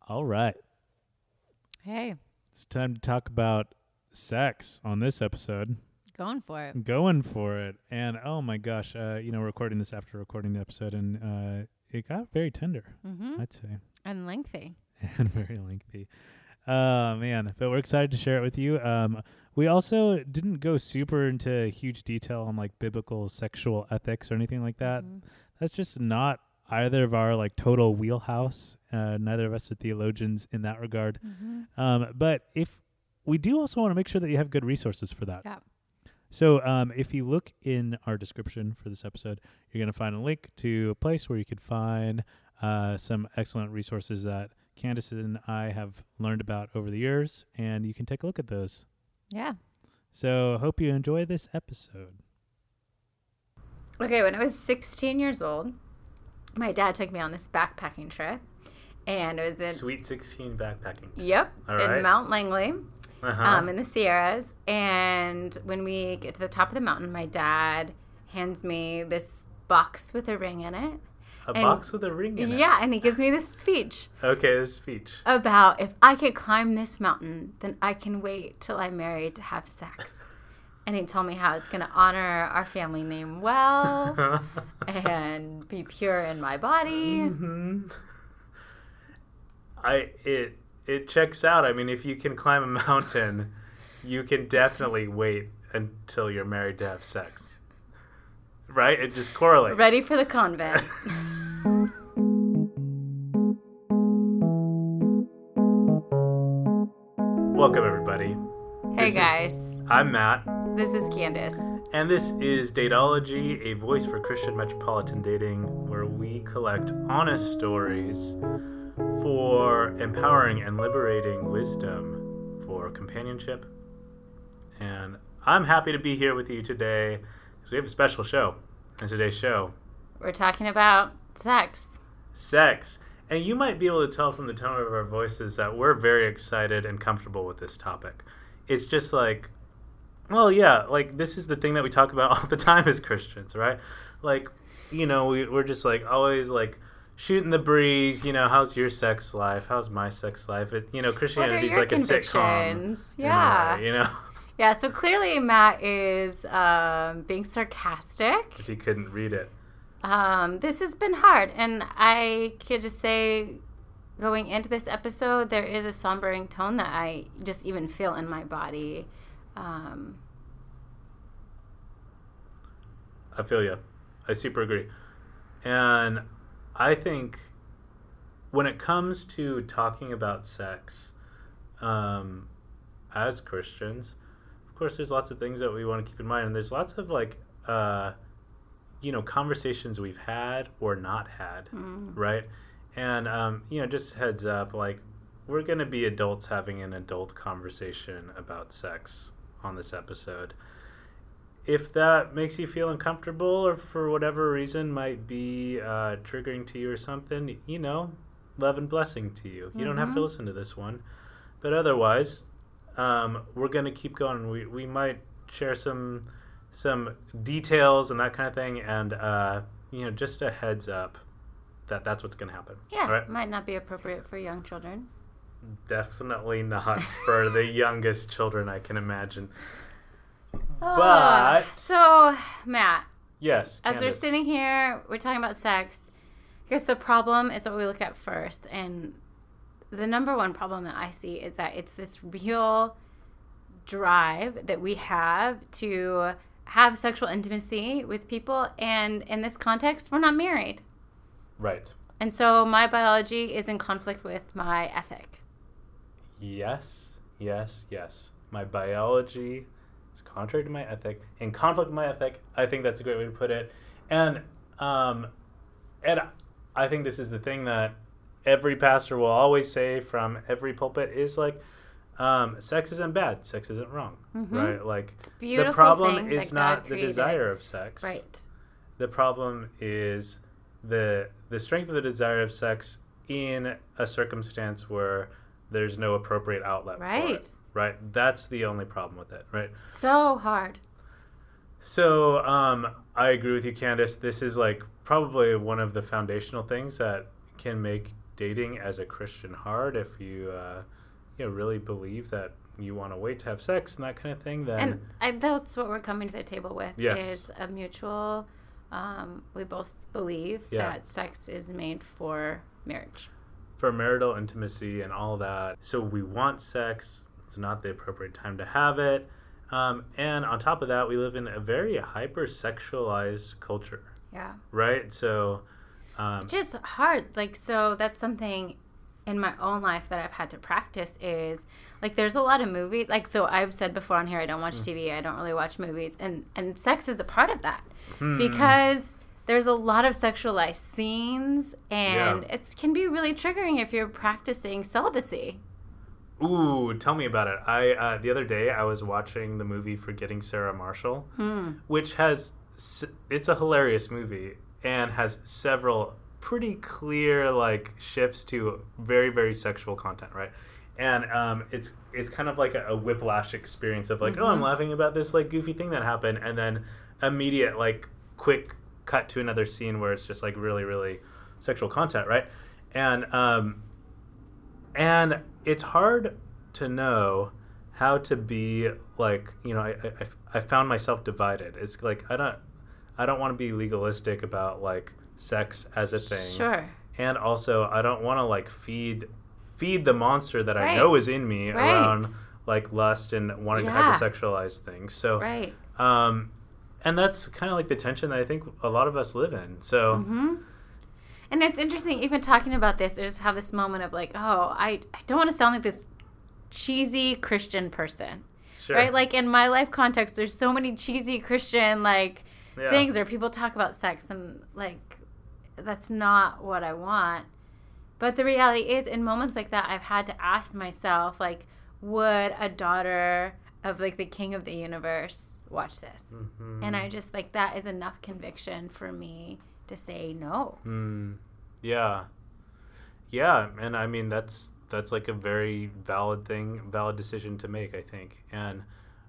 All right. Hey, It's time to talk about sex on this episode. going for it. Going for it. And oh my gosh, recording this after recording the episode, and it got very tender, Mm-hmm. I'd say, And lengthy. and very lengthy. Man, but we're excited to share it with you. We also didn't go super into huge detail on like biblical sexual ethics or anything like that. Mhm. That's just not either of our like total wheelhouse. Neither of us are theologians in that regard. Mhm. But if we do also want to make sure that you have good resources for that. Yeah. So if you look in our description for this episode, you're going to find a link to a place where you could find some excellent resources that Candace and I have learned about over the years, and you can take a look at those. Yeah. So hope you enjoy this episode. Okay, when I was 16 years old, my dad took me on this backpacking trip. And it was in Sweet 16 backpacking. Yep, All right. in Mount Langley, Uh-huh. in the Sierras. And when we get to the top of the mountain, my dad hands me this box with a ring in it. A box with a ring in it. Yeah, and he gives me this speech Okay, this speech. about if I could climb this mountain, then I can wait till I'm married to have sex. And he told me how it's going to honor our family name well and be pure in my body. Mm-hmm. It checks out. I mean, if you can climb a mountain, you can definitely wait until you're married to have sex. Right? It just correlates. Ready for the convent. Welcome, everybody. Hey, guys. I'm Matt, This is Candace. and this is Datology, a voice for Christian metropolitan dating, where we collect honest stories for empowering and liberating wisdom for companionship. And I'm happy to be here with you today because we have a special show. In today's show, We're talking about sex. sex. And you might be able to tell from the tone of our voices that we're very excited and comfortable with this topic. It's just like, well, yeah, like this is the thing that we talk about all the time as Christians, right? Like, we're just like always like shooting the breeze. How's your sex life? How's my sex life? Christianity's your like a sitcom. convictions? in a Yeah. way, Yeah, so clearly Matt is being sarcastic. if you couldn't read it. This has been hard, and I could just say, going into this episode, there is a sombering tone that I just even feel in my body. I feel you. I super agree. And I think when it comes to talking about sex as Christians, of course, there's lots of things that we want to keep in mind. And there's lots of conversations we've had or not had, right? And, just heads up, like, we're going to be adults having an adult conversation about sex on this episode. If that makes you feel uncomfortable or for whatever reason might be triggering to you or something, love and blessing to you. You don't have to listen to this one. But otherwise, we're going to keep going. We might share some details and that kind of thing. And, just a heads up that's what's going to happen. Yeah, right? might not be appropriate for young children. Definitely not for the youngest children I can imagine. But So, Matt, yes, as we're Candace. sitting here, we're talking about sex. I guess the problem is what we look at first. And the number one problem that I see is that it's this real drive that we have to have sexual intimacy with people. And in this context, we're not married. Right. And so my biology is in conflict with my ethic. Yes. My biology is contrary to my ethic. In conflict with my ethic, I think that's a great way to put it. And I think this is the thing that every pastor will always say from every pulpit is like, sex isn't bad, sex isn't wrong, right? Like It's a beautiful the problem thing is that not God the created. desire of sex. Right. The problem is the strength of the desire of sex in a circumstance where there's no appropriate outlet for it. Right. That's the only problem with it. Right. So hard. So I agree with you, Candace. This is like probably one of the foundational things that can make dating as a Christian hard, if you really believe that you want to wait to have sex and that kind of thing, then that's what we're coming to the table with. Yes. Is a mutual. We both believe that sex is made for marriage, for marital intimacy and all that. So we want sex. It's not the appropriate time to have it. And on top of that, we live in a very hypersexualized culture. Yeah. Right? So just hard. Like, so that's something in my own life that I've had to practice is, like, there's a lot of movies. Like, so I've said before on here, I don't watch TV. I don't really watch movies. And sex is a part of that. Because there's a lot of sexualized scenes. And it can be really triggering if you're practicing celibacy. Ooh, tell me about it. The other day, I was watching the movie Forgetting Sarah Marshall, which it's a hilarious movie and has several pretty clear, like, shifts to very, very sexual content, right? And it's kind of like a whiplash experience of, like, oh, I'm laughing about this, like, goofy thing that happened, and then immediate, like, quick cut to another scene where it's just, like, really, really sexual content, right? And it's hard to know how to be, like, I found myself divided. It's like I don't want to be legalistic about, like, sex as a thing. Sure. And also I don't want to, like, feed the monster that I know is in me around, like, lust and wanting to hypersexualize things. So and that's kind of like the tension that I think a lot of us live in. So And it's interesting, even talking about this, I just have this moment of, like, oh, I don't want to sound like this cheesy Christian person. Sure. Right? Like, in my life context, there's so many cheesy Christian, like, things where people talk about sex and, like, that's not what I want. But the reality is, in moments like that, I've had to ask myself, like, would a daughter of, like, the king of the universe watch this? And I just, like, that is enough conviction for me to say no. Yeah, and I mean that's like a very valid decision to make, I think. And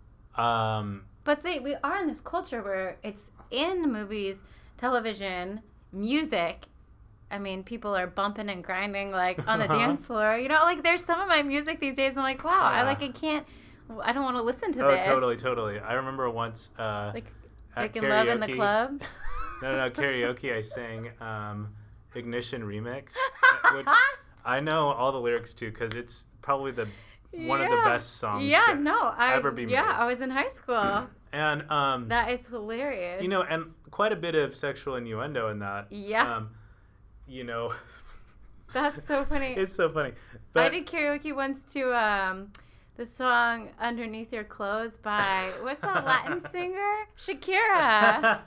but we are in this culture where it's in movies, television, music. I mean, people are bumping and grinding, like, on the dance floor. Like, there's some of my music these days, I'm like, wow, I don't want to listen to this. Totally. I remember once like in karaoke, Love in the Club. No, karaoke, I sang Ignition Remix, which I know all the lyrics to because it's probably one of the best songs ever be made. Yeah, I was in high school. And that is hilarious. And quite a bit of sexual innuendo in that. Yeah. That's so funny. It's so funny. But I did karaoke once to the song Underneath Your Clothes by, what's that Latin singer? Shakira.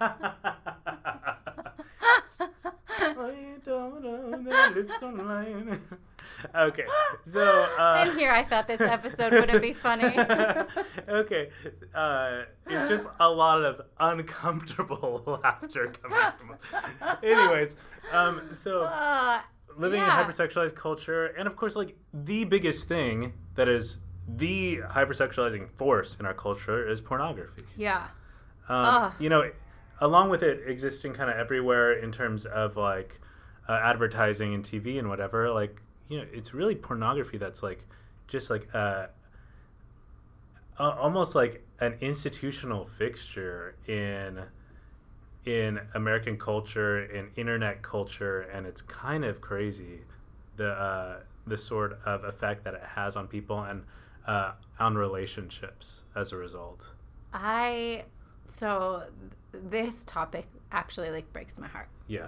Okay, so and here I thought this episode wouldn't be funny. Okay, it's just a lot of uncomfortable laughter coming from. Anyways, so living in a hypersexualized culture, and of course, like, the biggest thing that is the hypersexualizing force in our culture is pornography. Yeah. Along with it existing kind of everywhere in terms of, like, advertising and TV and whatever, like, it's really pornography that's, like, just like almost like an institutional fixture in American culture, in internet culture, and it's kind of crazy the sort of effect that it has on people and on relationships as a result. So this topic actually, like, breaks my heart. Yeah.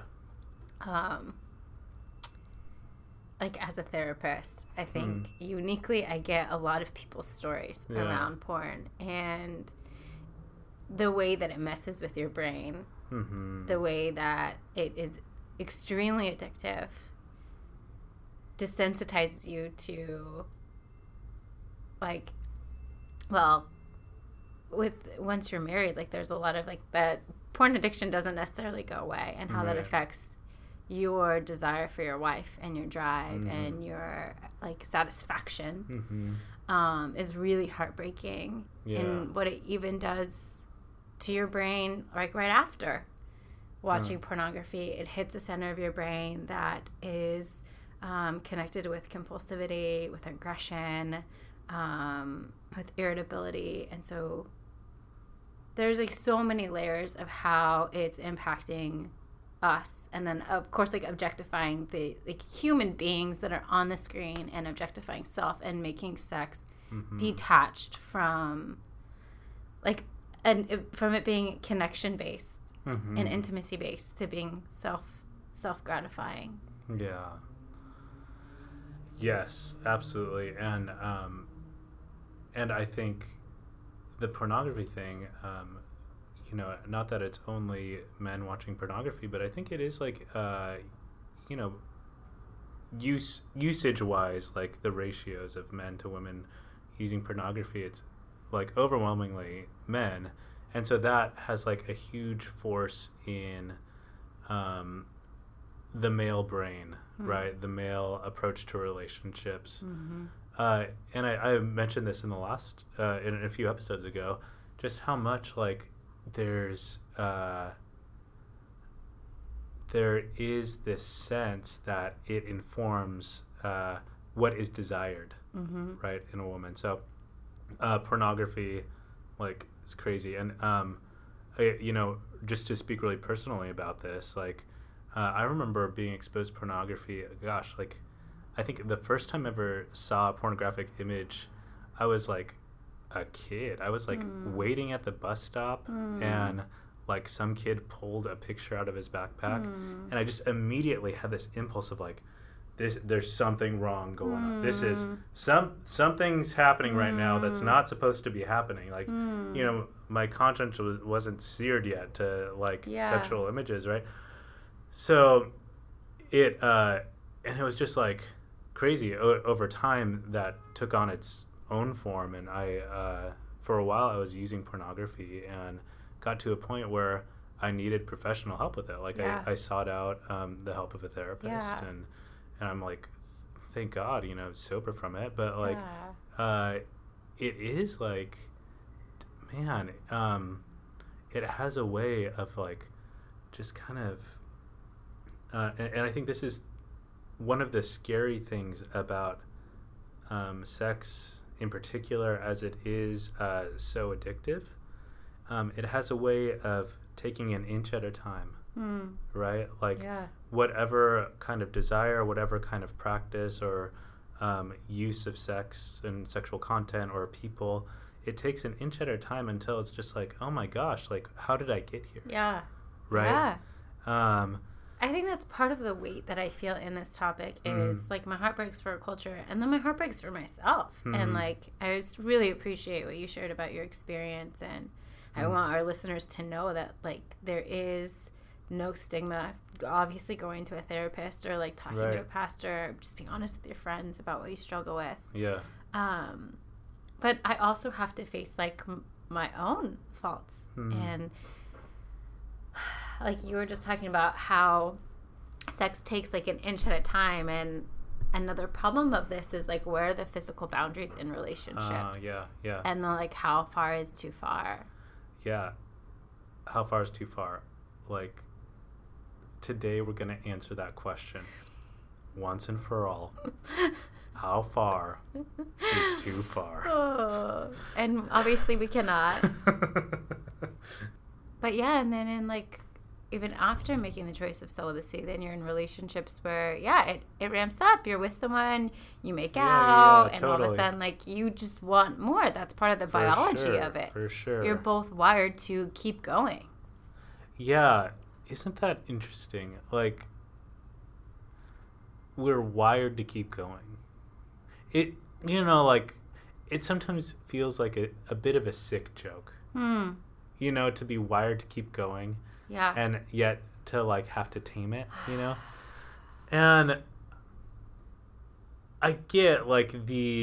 Like, as a therapist, I think uniquely I get a lot of people's stories around porn and the way that it messes with your brain, the way that it is extremely addictive, desensitizes you to, like, well, once you're married, like, there's a lot of, like, that porn addiction doesn't necessarily go away, and how that affects your desire for your wife and your drive and your, like, satisfaction is really heartbreaking. And what it even does to your brain, like, right after watching pornography, it hits a center of your brain that is connected with compulsivity, with aggression, with irritability. And so there's like so many layers of how it's impacting us. And then of course, like objectifying the like human beings that are on the screen and objectifying self and making sex detached from like, and from it being connection based and intimacy based to being self gratifying. Yeah. Yes, absolutely. And I think the pornography thing, you know, not that it's only men watching pornography, but I think it is like, you know, usage wise, like the ratios of men to women using pornography, it's like overwhelmingly men. And so that has like a huge force in the male brain, right? The male approach to relationships. And I mentioned this in the last, in a few episodes ago, just how much like there is this sense that it informs what is desired, right, in a woman. So pornography, like, is crazy. And, you know, just to speak really personally about this, like, I remember being exposed to pornography, gosh, like, I think the first time I ever saw a pornographic image, I was like a kid. I was like waiting at the bus stop and like some kid pulled a picture out of his backpack and I just immediately had this impulse of like, there's something wrong going on. This is something's happening right now that's not supposed to be happening. Like, you know, my conscience wasn't seared yet to like sexual images, right? So it and it was just like crazy over time that took on its own form. And I for a while I was using pornography and got to a point where I needed professional help with it. Like I sought out the help of a therapist and I'm like, thank God, you know, sober from it. But like it is like, man, it has a way of like just kind of and I think this is one of the scary things about sex in particular, as it is so addictive. It has a way of taking an inch at a time, right? Like whatever kind of desire, whatever kind of practice or use of sex and sexual content or people, it takes an inch at a time until it's just like, oh my gosh, like how did I get here? Yeah. Right? Yeah. I think that's part of the weight that I feel in this topic is like my heart breaks for a culture and then my heart breaks for myself. And like, I just really appreciate what you shared about your experience. And I want our listeners to know that like there is no stigma, obviously going to a therapist or like talking to a pastor, or just being honest with your friends about what you struggle with. Yeah. But I also have to face like my own faults and like you were just talking about how sex takes like an inch at a time, and another problem of this is like where are the physical boundaries in relationships? And then like how far is too far? Yeah. How far is too far? Like today we're going to answer that question once and for all. How far is too far? Oh, and obviously we cannot. But yeah, and then in like even after making the choice of celibacy, then you're in relationships where it ramps up. You're with someone, you make out, and all of a sudden like you just want more. That's part of the biology of it. For sure. You're both wired to keep going. Yeah. Isn't that interesting? Like we're wired to keep going. It, you know, like it sometimes feels like a bit of a sick joke. You know, to be wired to keep going. Yeah. And yet to like have to tame it, you know? And I get like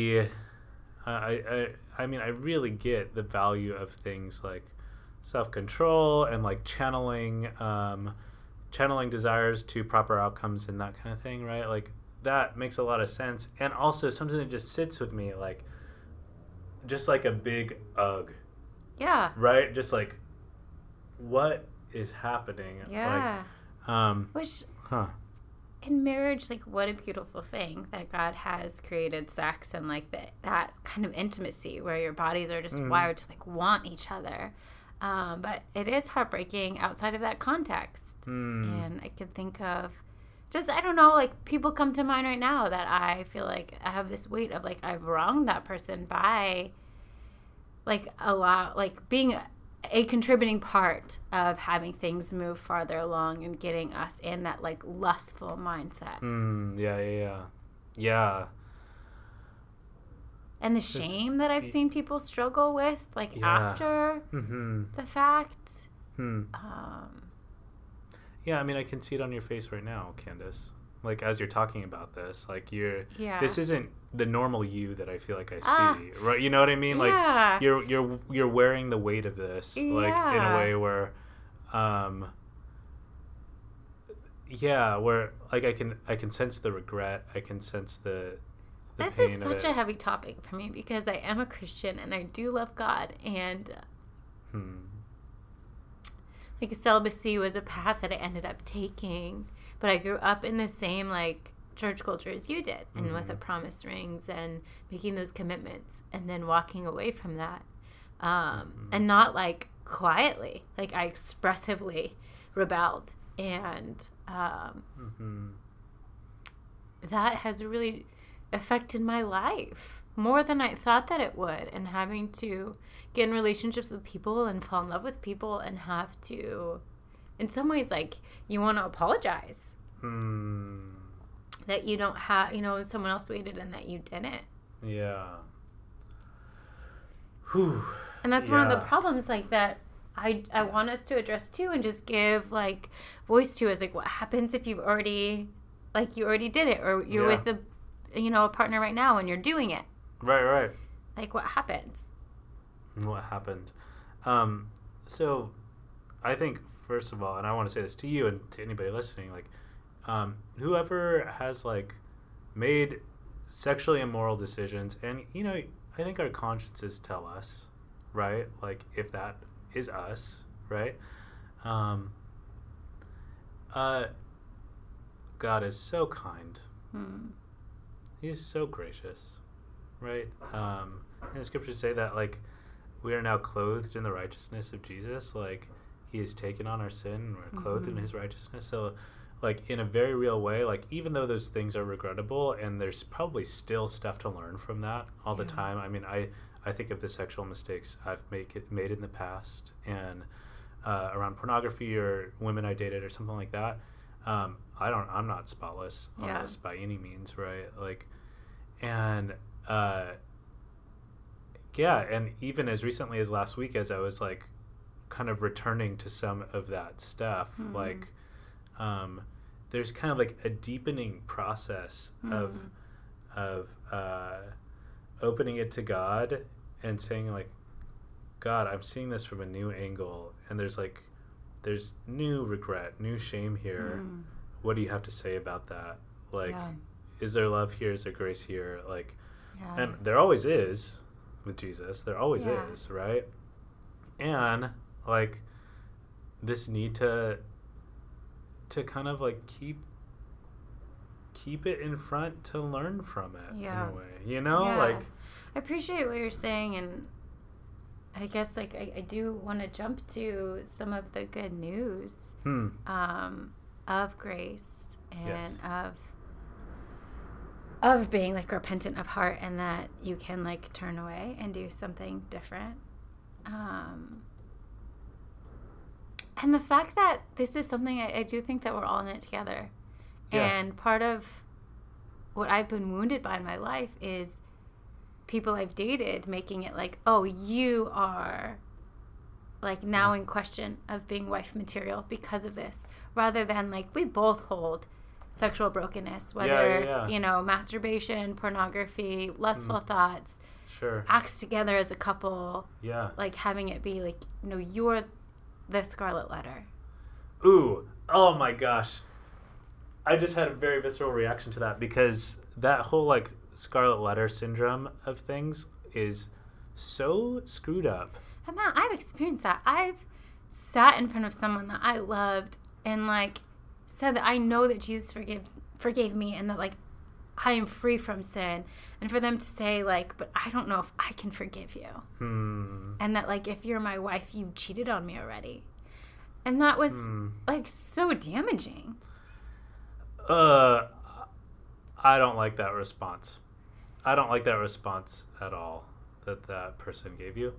I mean, I really get the value of things like self-control and like channeling desires to proper outcomes and that kind of thing, right? Like that makes a lot of sense. And also something that just sits with me, like just like a big ugh. Yeah. Right? Just like, what is happening? Yeah. Like, which in marriage, like, what a beautiful thing that God has created sex and, like, that kind of intimacy where your bodies are just wired to, like, want each other. But it is heartbreaking outside of that context. And I could think of just, I don't know, like, people come to mind right now that I feel like I have this weight of, like, I've wronged that person by, like, being a contributing part of having things move farther along and getting us in that, like, lustful mindset. Yeah. And the shame that I've seen people struggle with, like, after the fact. Yeah, I mean, I can see it on your face right now, Candace. Like, as you're talking about this, like, this isn't the normal you that I feel like I see, right? You know what I mean? Like, you're wearing the weight of this, like, in a way where, where, like, I can sense the regret, I can sense the this pain is of such it. a heavy topic for me because I am a Christian and I do love God, and like, celibacy was a path that I ended up taking. But I grew up in the same, like, church culture as you did, and with the promise rings and making those commitments and then walking away from that. And not, like, quietly. Like, I expressively rebelled. And that has really affected my life more than I thought that it would. And having to get in relationships with people and fall in love with people and have to... in some ways, like, you want to apologize that you don't have, someone else waited and that you didn't. Yeah. Whew. And that's one of the problems, like, that I want us to address too, and just give, like, voice to, is, like, what happens if you already did it, or you're with a partner right now and you're doing it. Right. Like, what happens? What happened? So I think, first of all, and I want to say this to you and to anybody listening, like, whoever has, like, made sexually immoral decisions, and, I think our consciences tell us, right? Like, if that is us, right? God is so kind. He's so gracious, right? And the scriptures say that, like, we are now clothed in the righteousness of Jesus. Like, he has taken on our sin and we're clothed in his righteousness. So, like, in a very real way, like, even though those things are regrettable, and there's probably still stuff to learn from that all the time. I mean, I think of the sexual mistakes I've made in the past, and around pornography or women I dated or something like that. I'm not spotless on this by any means, right? Like, and and even as recently as last week, as I was, like, kind of returning to some of that stuff, like, there's kind of, like, a deepening process of opening it to God and saying, like, God, I'm seeing this from a new angle, and there's new regret, new shame here. What do you have to say about that? Like, is there love here? Is there grace here? Like, and there always is with Jesus. There always is, right? And, like, this need to kind of, like, keep it in front to learn from it in a way, like, I appreciate what you're saying, and I guess, like, I do want to jump to some of the good news of grace and of being, like, repentant of heart, and that you can, like, turn away and do something different. And the fact that this is something I do think that we're all in it together. And part of what I've been wounded by in my life is people I've dated making it like, oh, you are, like, now in question of being wife material because of this, rather than, like, we both hold sexual brokenness, whether masturbation, pornography, lustful thoughts, acts together as a couple, like, having it be like, you're the scarlet letter. Ooh, oh my gosh, I just had a very visceral reaction to that, because that whole, like, scarlet letter syndrome of things is so screwed up. And Matt, I've experienced that. I've sat in front of someone that I loved and, like, said that I know that Jesus forgave me and that, like, I am free from sin. And for them to say, like, but I don't know if I can forgive you. And that, like, if you're my wife, you cheated on me already. And that was, like, so damaging. I don't like that response. I don't like that response at all that person gave you.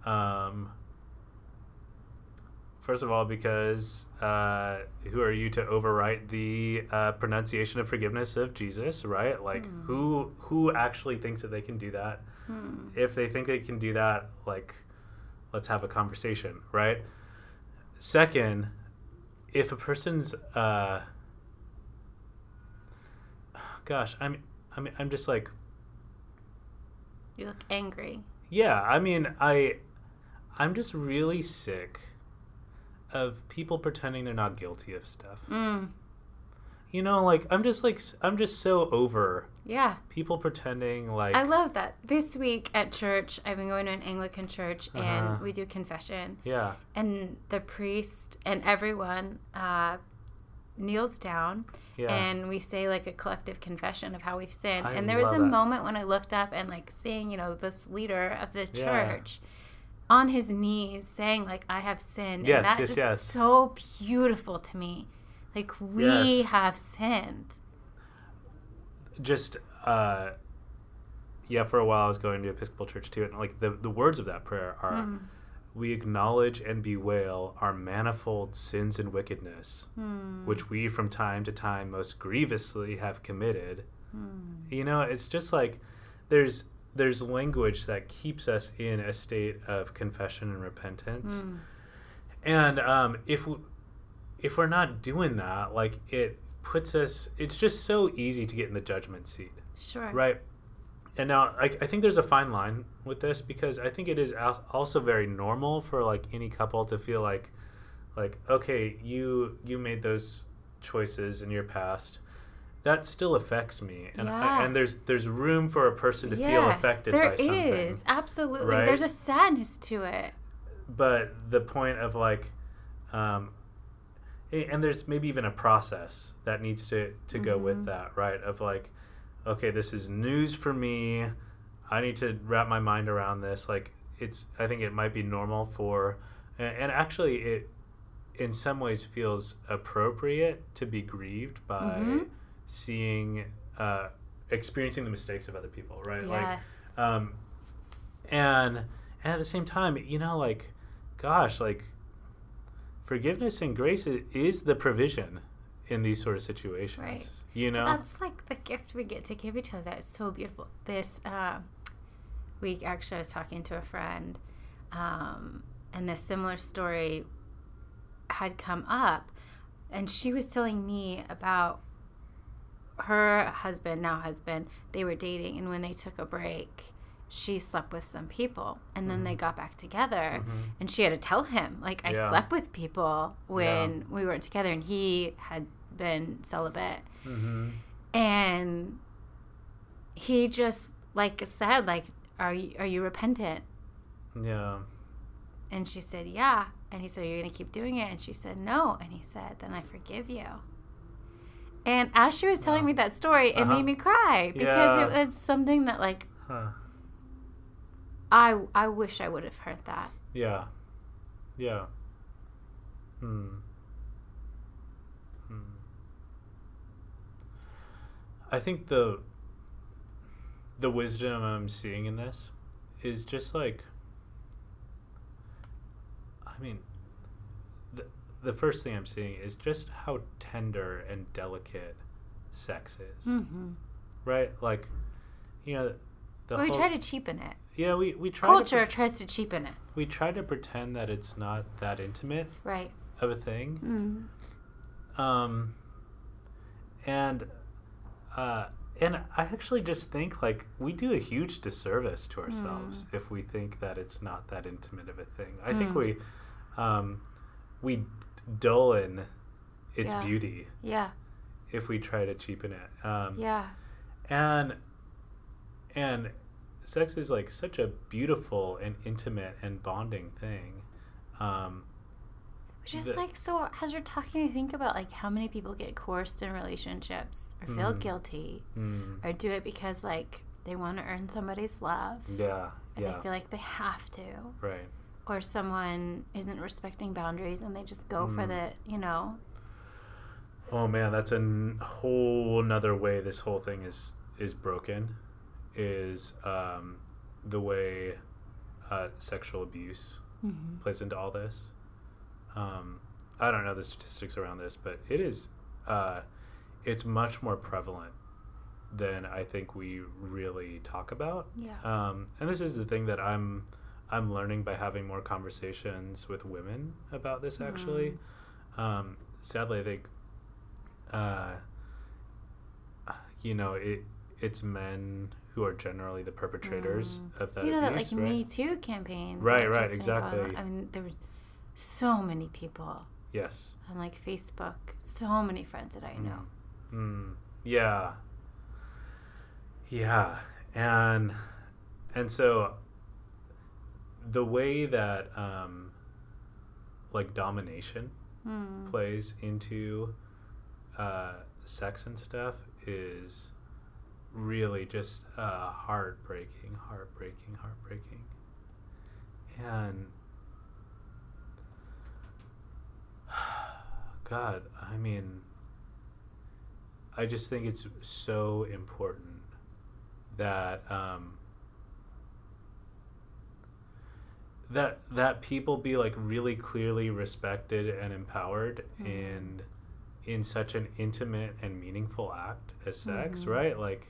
First of all, because who are you to overwrite the pronunciation of forgiveness of Jesus, right? Like, who actually thinks that they can do that? If they think they can do that, like, let's have a conversation, right? Second, if a person's I'm just like, you look angry. Yeah, I mean, I'm just really sick of people pretending they're not guilty of stuff. You know, like, I'm just so over people pretending like... I love that. This week at church, I've been going to an Anglican church, and we do confession. Yeah. And the priest and everyone kneels down, and we say, like, a collective confession of how we've sinned. And there was a moment when I looked up and, like, seeing, you know, this leader of the church on his knees saying, like, I have sinned. Yes, and that is so beautiful to me. Like, we have sinned. Just, for a while I was going to Episcopal church too, and, like, the words of that prayer are, we acknowledge and bewail our manifold sins and wickedness, which we from time to time most grievously have committed. You know, it's just like, there's language that keeps us in a state of confession and repentance. And if we're not doing that, like, it puts us, it's just so easy to get in the judgment seat. Sure. Right? And now, I think there's a fine line with this, because I think it is also very normal for, like, any couple to feel like, okay, you made those choices in your past. That still affects me, and and there's room for a person to feel affected by something. There is, absolutely. Right? There's a sadness to it. But the point of, like, and there's maybe even a process that needs to go with that, right? Of, like, okay, this is news for me. I need to wrap my mind around this. Like, I think it might be normal for, and actually it in some ways feels appropriate to be grieved by seeing, experiencing the mistakes of other people, right? Yes. Like, and at the same time, you know, like, gosh, like, forgiveness and grace is the provision in these sort of situations, right? You know, that's like the gift we get to give each other. It's so beautiful. This week, actually, I was talking to a friend, and this similar story had come up, and she was telling me about her husband, they were dating, and when they took a break, she slept with some people, and then they got back together, and she had to tell him, like, I slept with people when we weren't together, and he had been celibate. And he just, like, said, like, are you repentant? Yeah. And she said, yeah. And he said, are you going to keep doing it? And she said, no. And he said, then I forgive you. And as she was telling me that story, it made me cry, because it was something that, like, I wish I would have heard that. Yeah. I think the wisdom I'm seeing in this is just, like, I mean, the first thing I'm seeing is just how tender and delicate sex is, right? Like, you know, we try to cheapen it. Yeah, we try. Culture tries to cheapen it. We try to pretend that it's not that intimate, right, of a thing. And I actually just think, like, we do a huge disservice to ourselves if we think that it's not that intimate of a thing. I think we dull its beauty. Yeah. If we try to cheapen it. And sex is, like, such a beautiful and intimate and bonding thing. Which is like, so as you're talking, I think about like how many people get coerced in relationships or feel guilty or do it because like they want to earn somebody's love. Yeah. And they feel like they have to. Right. Or someone isn't respecting boundaries and they just go for the, you know. Oh man, that's a whole nother way this whole thing is broken, is the way sexual abuse plays into all this. I don't know the statistics around this, but it is it's much more prevalent than I think we really talk about. Yeah. And this is the thing that I'm learning by having more conversations with women about this, actually. Sadly, I think you know, it's men who are generally the perpetrators of that abuse. You know, that like right? Me Too campaign. Right, exactly. I mean, there was so many people. Yes. On like Facebook, so many friends that I know. Yeah. Yeah. And so the way that like domination plays into sex and stuff is really just heartbreaking. And God, I mean, I just think it's so important that that people be like really clearly respected and empowered in such an intimate and meaningful act as sex, right? Like,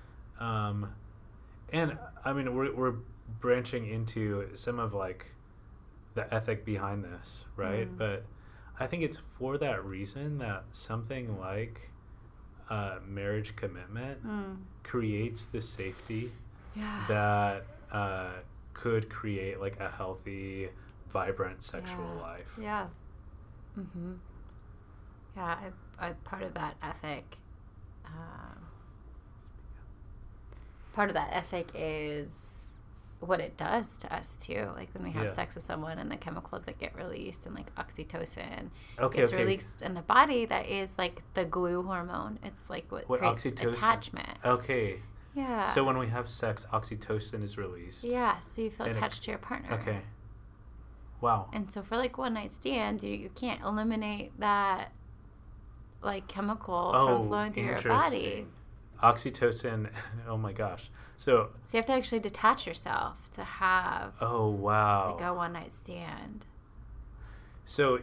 and I mean, we're branching into some of like the ethic behind this, right? But I think it's for that reason that something like marriage commitment creates the safety that could create like a healthy, vibrant sexual life. Yeah. Yeah, I part of that ethic. Part of that ethic is what it does to us too. Like when we have sex with someone and the chemicals that get released and like oxytocin gets released in the body, that is like the glue hormone. It's like what creates attachment. Okay. Yeah. So when we have sex, oxytocin is released. Yeah, so you feel attached to your partner. Okay. Wow. And so for like one night stands, you can't eliminate that like chemical from flowing through your body. Oxytocin, oh my gosh. So you have to actually detach yourself to have like a one night stand. So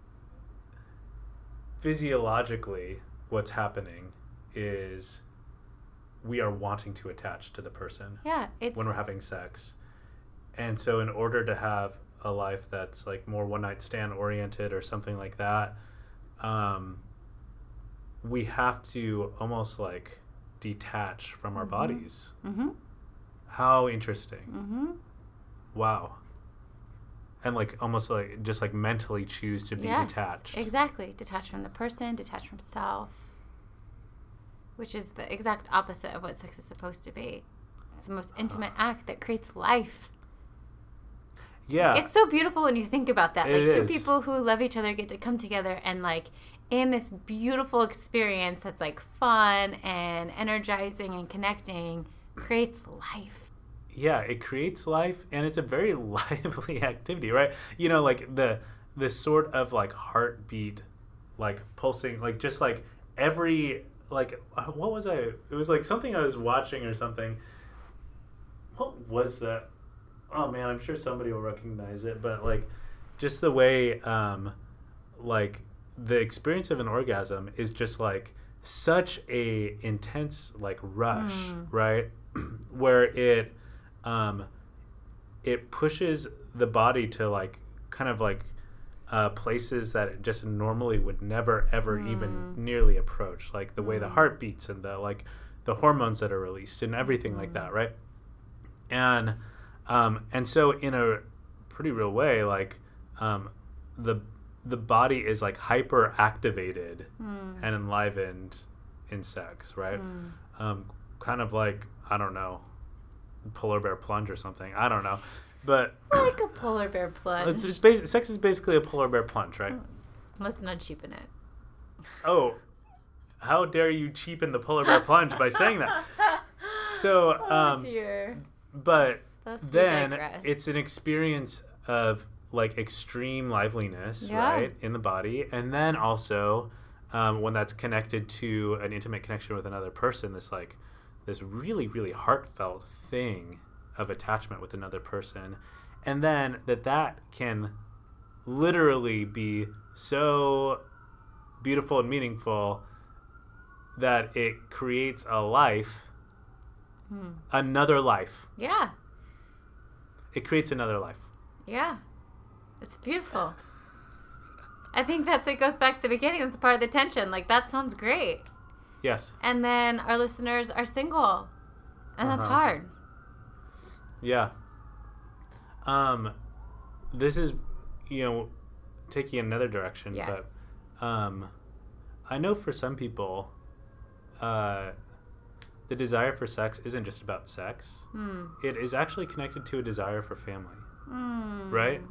physiologically what's happening is we are wanting to attach to the person when we're having sex. And so in order to have a life that's like more one night stand oriented or something like that, we have to almost like detach from our bodies. How interesting. Wow. And like almost like just like mentally choose to be detached. Exactly. Detached from the person, detached from self, which is the exact opposite of what sex is supposed to be. It's the most intimate act that creates life. Yeah. It's so beautiful when you think about that. It like two is. people who love each other get to come together and like in this beautiful experience that's like fun and energizing and connecting creates life. Yeah, it creates life, and it's a very lively activity, right? You know, like the sort of like heartbeat, like pulsing, like just like every, like, what was it was like something I was watching or something. What was that? Oh man, I'm sure somebody will recognize it, but like just the way like the experience of an orgasm is just like such a intense like rush, right? Where it pushes the body to like kind of like places that it just normally would never ever even nearly approach, like the way the heart beats and the like the hormones that are released and everything like that, right? And so in a pretty real way, like the body is like hyper activated and enlivened in sex, right? Kind of like, I don't know, polar bear plunge or something. I don't know. But like a polar bear plunge. Sex is basically a polar bear plunge, right? Let's not cheapen it. Oh, how dare you cheapen the polar bear plunge by saying that? So, dear. But Thus we then digress. it's an experience of like extreme liveliness, right, in the body, and then also when that's connected to an intimate connection with another person, this really, really heartfelt thing of attachment with another person, and then that can literally be so beautiful and meaningful that it creates a life, another life. Yeah. It creates another life. Yeah. It's beautiful. I think it goes back to the beginning. That's part of the tension. Like, that sounds great. Yes. And then our listeners are single. And that's hard. Yeah. This is, taking another direction. Yes. But I know for some people, the desire for sex isn't just about sex. It is actually connected to a desire for family. Right?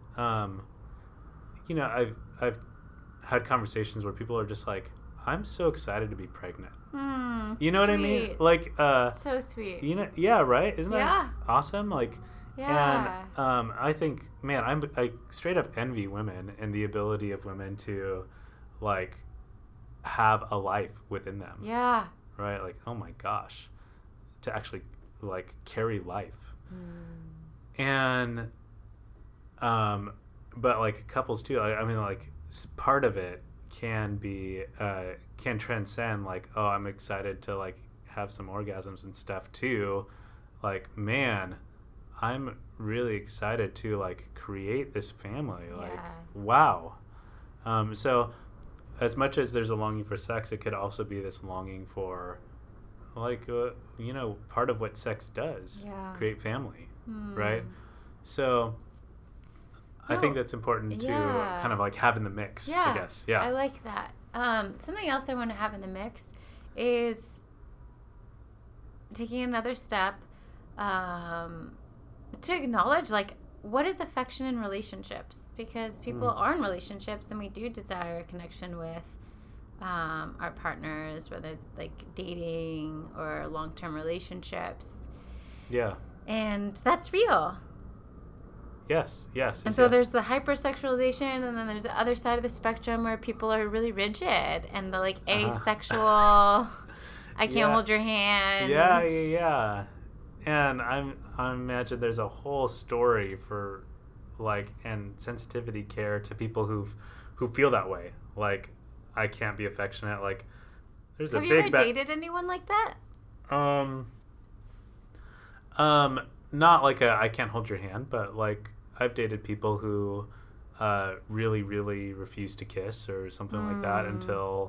I've had conversations where people are just like, I'm so excited to be pregnant. You know what I mean? Like, so sweet. Yeah, right? Isn't that awesome? Like, yeah. And I think, man, I straight up envy women and the ability of women to, like, have a life within them. Yeah. Right? Like, oh my gosh, to actually, like, carry life. And, but like couples too, I mean, like, part of it can be, can transcend, like, oh, I'm excited to, like, have some orgasms and stuff too. Like, man, I'm really excited to, like, create this family. Like, wow. So as much as there's a longing for sex, it could also be this longing for, like, part of what sex does, create family, right? So I think that's important to kind of, like, have in the mix, I guess. Yeah. I like that. Something else I want to have in the mix is taking another step to acknowledge, like, what is affection in relationships? Because people are in relationships and we do desire a connection with our partners, whether, like, dating or long-term relationships. Yeah. And that's real. Yes. And so there's the hypersexualization, and then there's the other side of the spectrum where people are really rigid and the, like, asexual, I can't hold your hand. Yeah. And I imagine there's a whole story for, like, and sensitivity care to people who feel that way. Like, I can't be affectionate. Like, there's Have you ever dated anyone like that? Not like I can't hold your hand, but, like, I've dated people who really, really refuse to kiss or something like that until,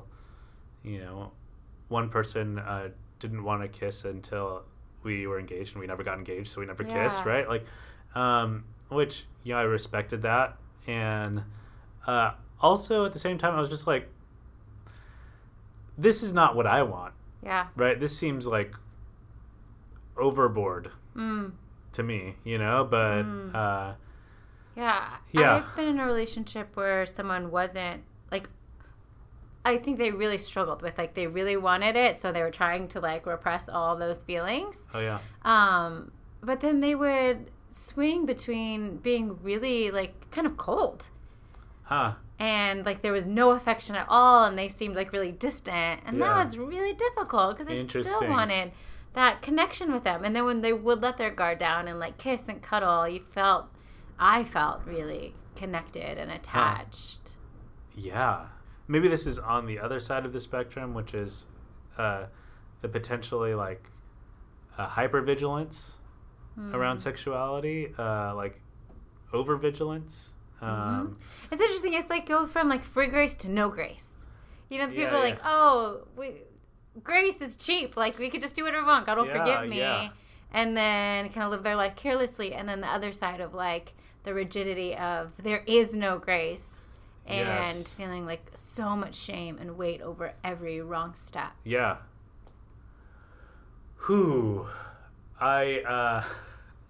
one person didn't want to kiss until we were engaged, and we never got engaged, so we never kissed, right? Like, which, I respected that. And also at the same time, I was just like, this is not what I want. Yeah. Right? This seems like overboard to me, but yeah. I've been in a relationship where someone wasn't, like, I think they really struggled with, like, they really wanted it, so they were trying to, like, repress all those feelings. Oh, yeah. But then they would swing between being really, like, kind of cold. And, like, there was no affection at all, and they seemed, like, really distant. And that was really difficult because I still wanted that connection with them. And then when they would let their guard down and, like, kiss and cuddle, I felt really connected and attached. Yeah. Maybe this is on the other side of the spectrum, which is the potentially, like, hypervigilance around sexuality, like overvigilance. It's interesting. It's like go from, like, free grace to no grace. The people are like, oh, grace is cheap. Like, we could just do whatever we want. God will forgive me. Yeah. And then kind of live their life carelessly. And then the other side of, like, the rigidity of there is no grace. And feeling, like, so much shame and weight over every wrong step. Yeah. Whew.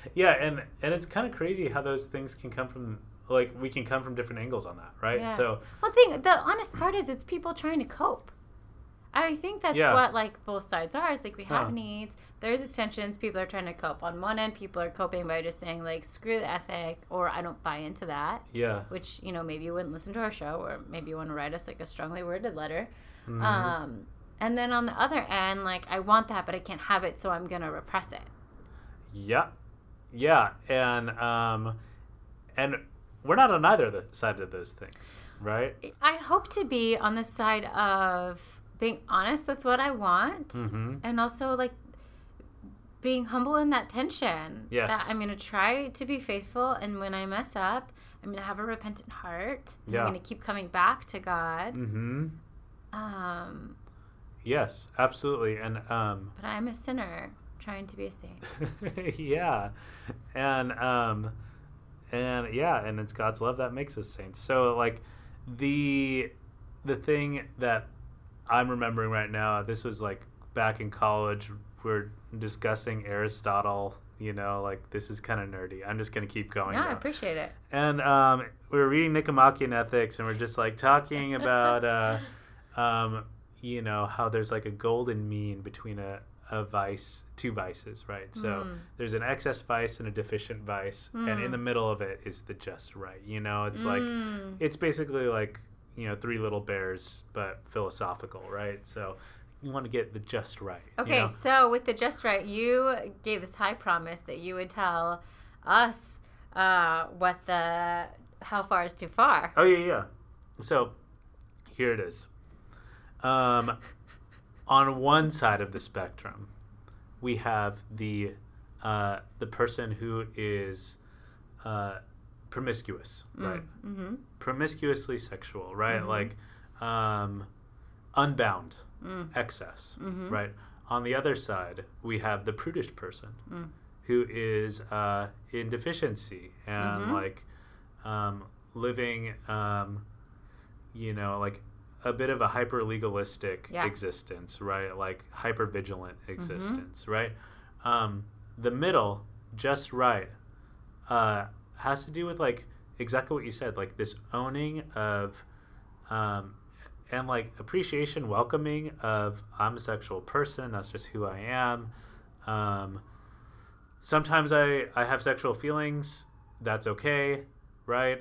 Yeah, and it's kind of crazy how those things can come from, like, we can come from different angles on that, right? Yeah. So Well, the honest part is it's people trying to cope. I think that's what, like, both sides are. Is like we have needs. There's these tensions. People are trying to cope. On one end, people are coping by just saying, like, screw the ethic, or I don't buy into that. Yeah. Which, you know, maybe you wouldn't listen to our show, or maybe you want to write us, like, a strongly worded letter. Mm-hmm. And then on the other end, like, I want that, but I can't have it, so I'm going to repress it. Yeah. Yeah. And we're not on either side of those things, right? I hope to be on the side of being honest with what I want, and also, like, being humble in that tension. Yes. That I'm going to try to be faithful, and when I mess up, I'm going to have a repentant heart. Yeah. I'm going to keep coming back to God. Mm-hmm. Yes, absolutely. And but I'm a sinner trying to be a saint. yeah. And yeah, and it's God's love that makes us saints. So, like, the thing that I'm remembering right now, this was, like, back in college, we're discussing Aristotle, you know, like, this is kind of nerdy. I'm just going to keep going. Yeah, I appreciate it. And we were reading Nicomachean Ethics, and we're just, like, talking about, you know, how there's, like, a golden mean between two vices, right? So there's an excess vice and a deficient vice, and in the middle of it is the just right. You know, it's like, it's basically like, you know, Three Little Bears, but philosophical, right? So you want to get the just right. Okay, you know? So with the just right, you gave this high promise that you would tell us how far is too far. Oh, yeah. So here it is. On one side of the spectrum, we have the person who is promiscuous, right? Mm-hmm. Promiscuously sexual, right? Mm-hmm. Like unbound, excess, right? On the other side, we have the prudish person who is in deficiency and like living, you know, like a bit of a hyper legalistic existence, right? Like hyper vigilant existence, right? The middle, just right, has to do with like exactly what you said, like this owning of, and like appreciation, welcoming of, I'm a sexual person. That's just who I am. Sometimes I have sexual feelings. That's okay, right?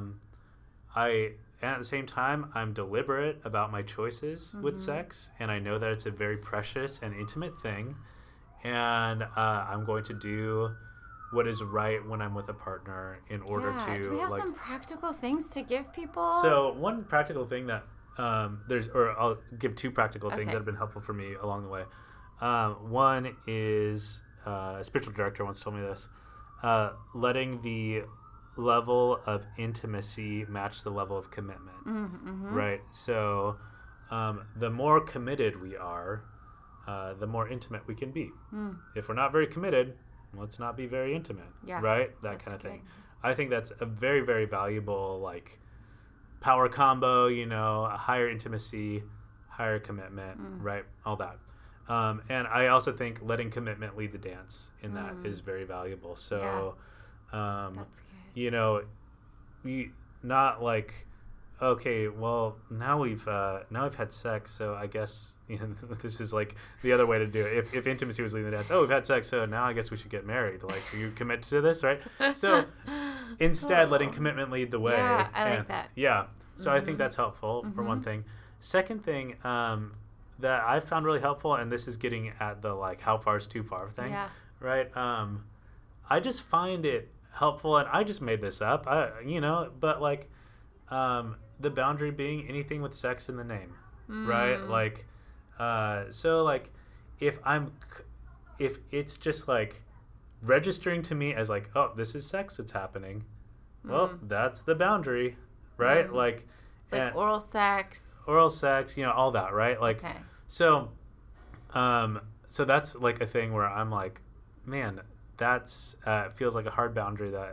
And at the same time, I'm deliberate about my choices with sex, and I know that it's a very precious and intimate thing, and I'm going to do what is right when I'm with a partner in order to. Do we have some practical things to give people? So one practical thing that I'll give two practical things that have been helpful for me along the way. One is a spiritual director once told me this: letting the level of intimacy match the level of commitment, right? So the more committed we are, the more intimate we can be. If we're not very committed, let's not be very intimate, right? That kind of thing. I think that's a very, very valuable, like, power combo, you know, a higher intimacy, higher commitment, right? All that. And I also think letting commitment lead the dance in that is very valuable. So, that's good. You know, not like, okay, well, now we've had sex, so I guess, you know, this is like the other way to do it. If intimacy was leading the dance, we've had sex, so now I guess we should get married. Like, you commit to this, right? So instead, letting commitment lead the way. Yeah, I like that. Yeah. So I think that's helpful for one thing. Second thing that I found really helpful, and this is getting at the, like, how far is too far thing, right? I just find it helpful, and I just made this up, but like, the boundary being anything with sex in the name, right? Like, so like, if it's just like registering to me as like, oh, this is sex that's happening, well, that's the boundary, right? Like, it's like oral sex, you know, all that, right? Like, so that's like a thing where I'm like, man, that's feels like a hard boundary that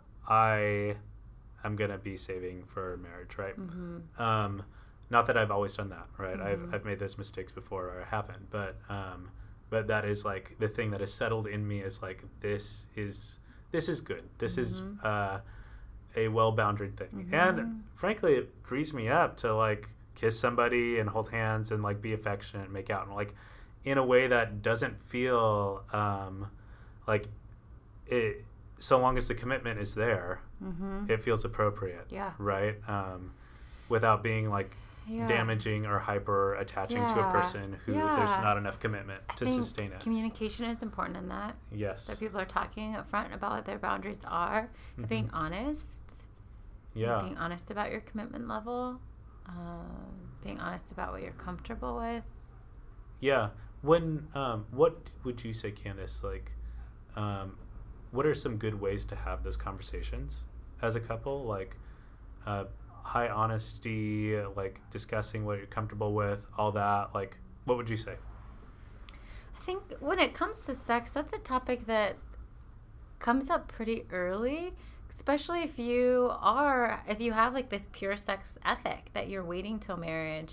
I'm gonna be saving for marriage, right? Not that I've always done that, right? I've made those mistakes before, or I haven't, but but that is like the thing that is settled in me is like this is good. This is a well-bounded thing. And frankly, it frees me up to like kiss somebody and hold hands and like be affectionate and make out and like in a way that doesn't feel like it, so long as the commitment is there, it feels appropriate. Yeah. Right. Without being like damaging or hyper attaching to a person who there's not enough commitment to sustain it. Communication is important in that. Yes. That people are talking up front about what their boundaries are, being honest. Yeah. Being honest about your commitment level. Being honest about what you're comfortable with. Yeah. When what would you say, Candace? Like, what are some good ways to have those conversations as a couple? Like, high honesty, like discussing what you're comfortable with, all that. Like, what would you say? I think when it comes to sex, that's a topic that comes up pretty early, especially if you have like this pure sex ethic that you're waiting till marriage.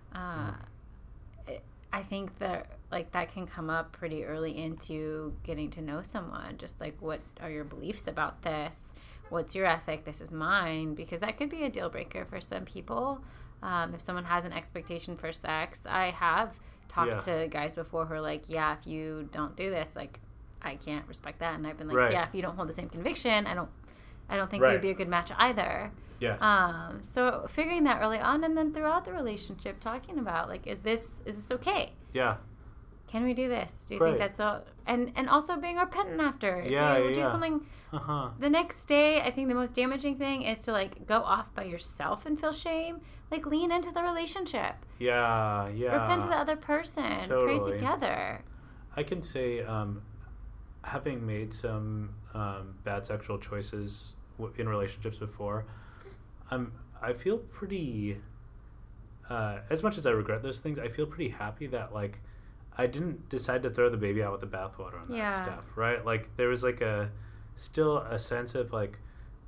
I think that like that can come up pretty early into getting to know someone. Just like, what are your beliefs about this? What's your ethic? This is mine. Because that could be a deal breaker for some people. If someone has an expectation for sex, I have talked to guys before who are like, yeah, if you don't do this, like, I can't respect that. And I've been like, yeah, if you don't hold the same conviction, I don't think we'd be a good match either. Yes. So figuring that early on, and then throughout the relationship, talking about like, is this okay? Yeah. Can we do this? Do you think that's so? And also being repentant after. If you do something the next day, I think the most damaging thing is to like go off by yourself and feel shame. Like, lean into the relationship. Yeah. Repent to the other person. Totally. Pray together. I can say, having made some bad sexual choices in relationships before, I feel pretty. As much as I regret those things, I feel pretty happy that like I didn't decide to throw the baby out with the bathwater on that stuff, right? Like there was like still a sense of like,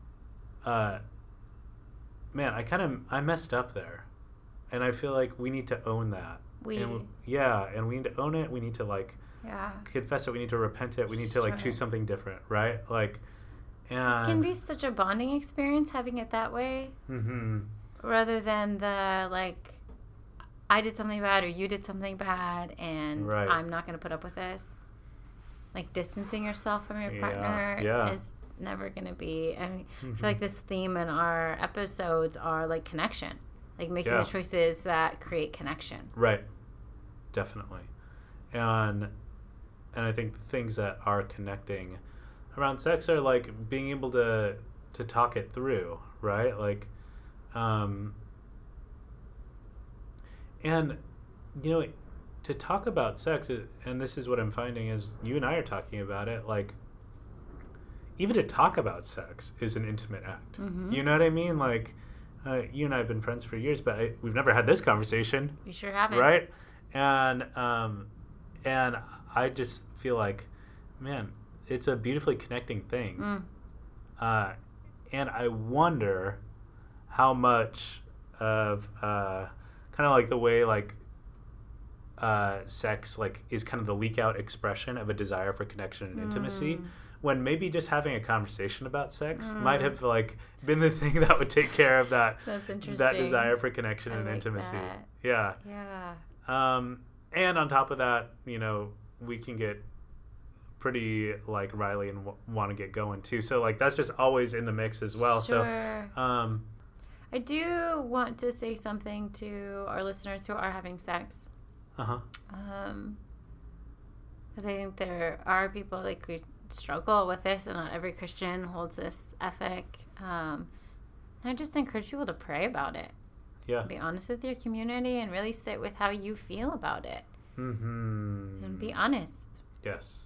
man, I messed up there, and I feel like we need to own that. And we need to own it. We need to like confess it. We need to repent it. We need to like choose something different, right? Like, and it can be such a bonding experience having it that way, rather than the like, I did something bad or you did something bad and I'm not going to put up with this. Like, distancing yourself from your partner is never going to be. And I feel like this theme in our episodes are like connection, like making the choices that create connection. Right. Definitely. And I think the things that are connecting around sex are like being able to talk it through, right? Like, and, you know, to talk about sex, and this is what I'm finding is you and I are talking about it, like, even to talk about sex is an intimate act. You know what I mean? Like, you and I have been friends for years, but we've never had this conversation. We sure haven't. Right? And I just feel like, man, it's a beautifully connecting thing. And I wonder how much of kind of like the way like sex like is kind of the leak out expression of a desire for connection and intimacy, when maybe just having a conversation about sex might have like been the thing that would take care of that. That's interesting. That desire for connection and intimacy. Yeah. And on top of that, you know, we can get pretty like Riley and want to get going too. So like that's just always in the mix as well. Sure. So I do want to say something to our listeners who are having sex. Because I think there are people like who struggle with this, and not every Christian holds this ethic. And I just encourage people to pray about it. Yeah. Be honest with your community and really sit with how you feel about it. And be honest. Yes.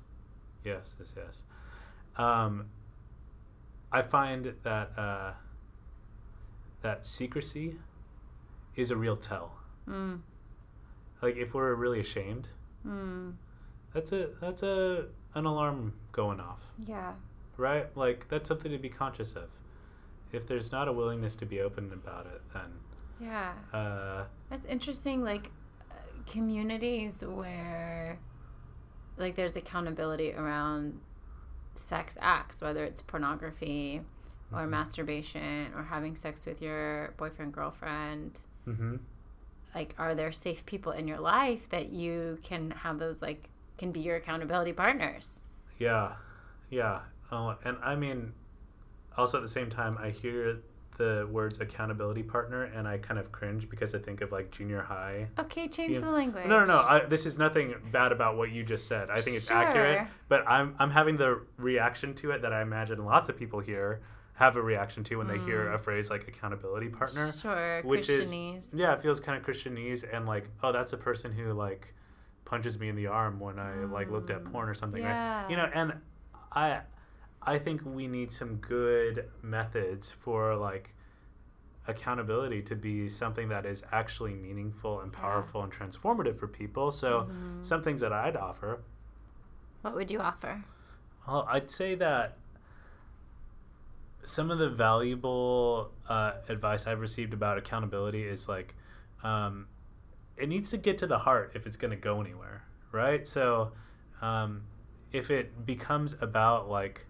I find that that secrecy is a real tell. Like if we're really ashamed, that's an alarm going off. Yeah. Right? Like that's something to be conscious of. If there's not a willingness to be open about it, then that's interesting. Like communities where like there's accountability around sex acts, whether it's pornography or masturbation or having sex with your boyfriend, girlfriend. Mm-hmm. Like, are there safe people in your life that you can have those, like, can be your accountability partners? Yeah. And I mean, also at the same time, I hear the words accountability partner and I kind of cringe because I think of like junior high. Okay, change the language. No. This is nothing bad about what you just said. I think it's accurate, but I'm having the reaction to it that I imagine lots of people here have a reaction to when they hear a phrase like accountability partner. Sure, which Christianese. It feels kind of Christianese and like, oh, that's a person who like punches me in the arm when I like looked at porn or something, right? You know, and I think we need some good methods for like accountability to be something that is actually meaningful and powerful and transformative for people. So some things that I'd offer. What would you offer? Well, I'd say that some of the valuable advice I've received about accountability is like, it needs to get to the heart if it's going to go anywhere, right? So if it becomes about like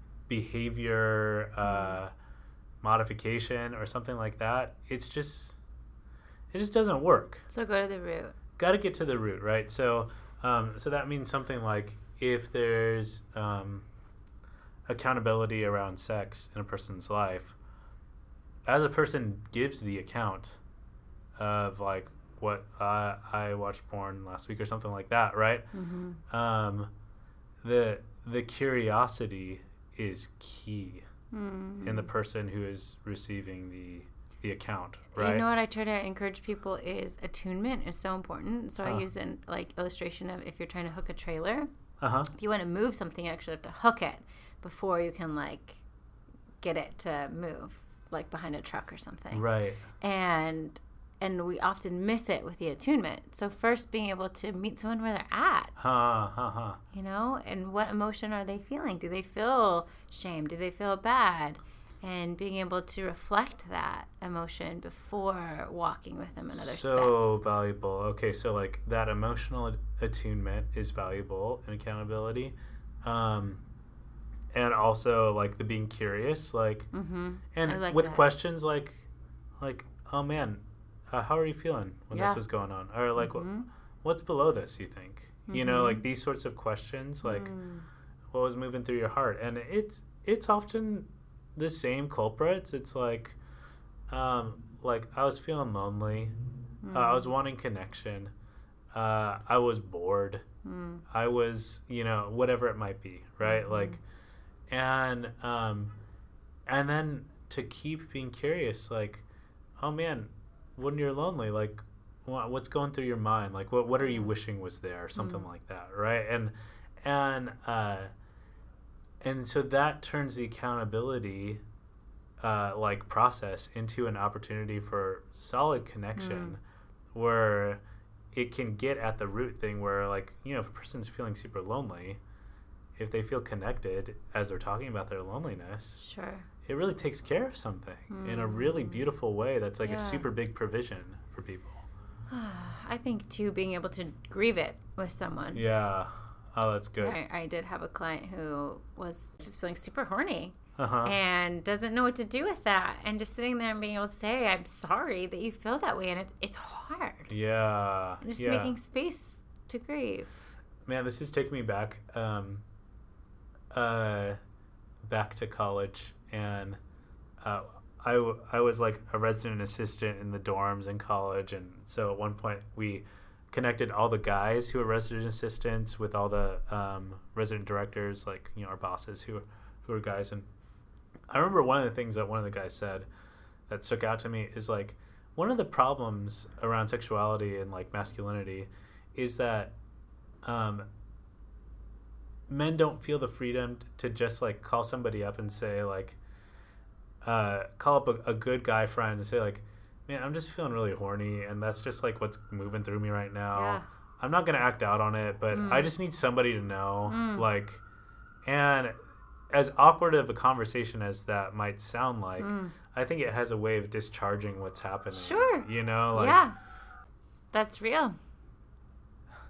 behavior modification or something like that, it just doesn't work. So go to the root. Got to get to the root, right? So that means something like if there's accountability around sex in a person's life, as a person gives the account of like what I watched porn last week or something like that, right? The curiosity is key in the person who is receiving the account, right? You know what I try to encourage people is attunement is so important. So I use an like illustration of if you're trying to hook a trailer, if you want to move something, you actually have to hook it before you can like get it to move, like behind a truck or something, right? And we often miss it with the attunement. So first being able to meet someone where they're at, you know, and what emotion are they feeling? Do they feel shame? Do they feel bad? And being able to reflect that emotion before walking with them another step. So valuable. Okay, so like that emotional attunement is valuable in accountability. And also like the being curious, like, and like with that. Questions like, oh man, how are you feeling when this was going on? Or like, what's below this, you think? You know, like these sorts of questions, like what was moving through your heart? And it's often the same culprits. It's like I was feeling lonely. I was wanting connection. I was bored. I was, you know, whatever it might be, right? Like, and then to keep being curious, like, oh man, when you're lonely, like, what's going through your mind? Like, what are you wishing was there? Or something like that, right? And so that turns the accountability like process into an opportunity for solid connection where it can get at the root thing where, like, you know, if a person's feeling super lonely, if they feel connected as they're talking about their loneliness, it really takes care of something in a really beautiful way that's like a super big provision for people. I think, too, being able to grieve it with someone. Yeah. Oh, that's good. I did have a client who was just feeling super horny and doesn't know what to do with that. And just sitting there and being able to say, I'm sorry that you feel that way. And it's hard. Yeah. And just making space to grieve. Man, this is taking me back back to college. And I was like a resident assistant in the dorms in college. And so at one point we connected all the guys who were resident assistants with all the resident directors, like, you know, our bosses who were guys. And I remember one of the things that one of the guys said that stuck out to me is like, one of the problems around sexuality and like masculinity is that men don't feel the freedom to just like call somebody up and say like, call up a good guy friend and say like, man, I'm just feeling really horny, and that's just like what's moving through me right now. Yeah. I'm not gonna act out on it, but I just need somebody to know. Like, and as awkward of a conversation as that might sound like, I think it has a way of discharging what's happening. Sure. You know? Like, yeah. That's real.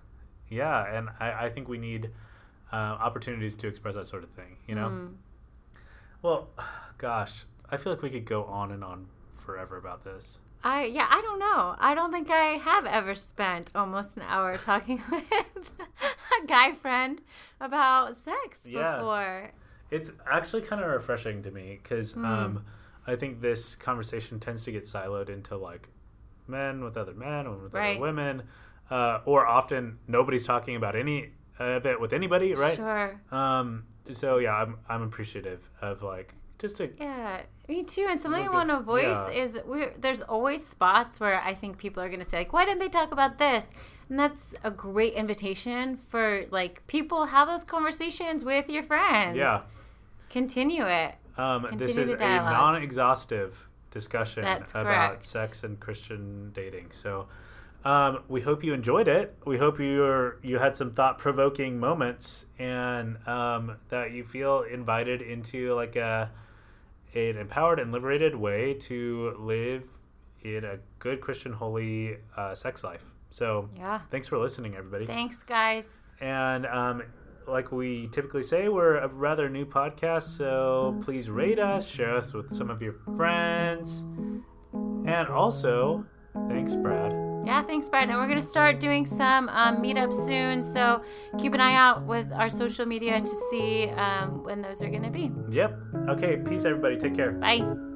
Yeah, and I think we need opportunities to express that sort of thing, you know? Well, gosh, I feel like we could go on and on forever about this. I don't know. I don't think I have ever spent almost an hour talking with a guy friend about sex before. It's actually kind of refreshing to me because I think this conversation tends to get siloed into like men with other men, women with other women, or often nobody's talking about any of it with anybody, right? Sure. So yeah, I'm appreciative of like just to me too. And something I want to voice is there's always spots where I think people are going to say like, why didn't they talk about this? And that's a great invitation for like people have those conversations with your friends. Yeah. Continue it. This is a non-exhaustive discussion That's about correct. sex and Christian dating. So we hope you enjoyed it. We hope you had some thought-provoking moments and that you feel invited into like an empowered and liberated way to live in a good Christian holy sex life. So thanks for listening, everybody. Thanks, guys. And like we typically say, we're a rather new podcast, so please rate us, share us with some of your friends, and also, thanks, Brad. Yeah, thanks, Brad. And we're going to start doing some meetups soon, so keep an eye out with our social media to see when those are going to be. Yep. Okay, peace, everybody. Take care. Bye.